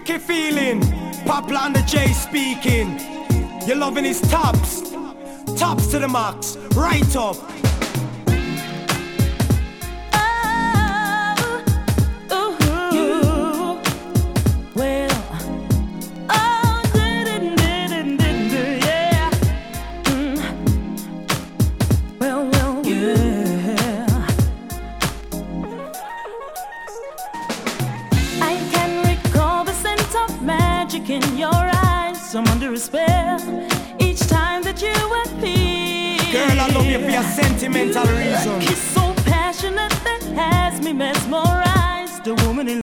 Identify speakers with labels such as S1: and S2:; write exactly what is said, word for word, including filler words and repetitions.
S1: Wicked feeling. Poplar and the J speaking. Your loving is tops. Tops to the max. Right up.
S2: In your eyes, I'm under a spell each time that you appear.
S1: Girl, I love you for your sentimental reasons.
S2: Kiss so passionate that has me mesmerized. The woman in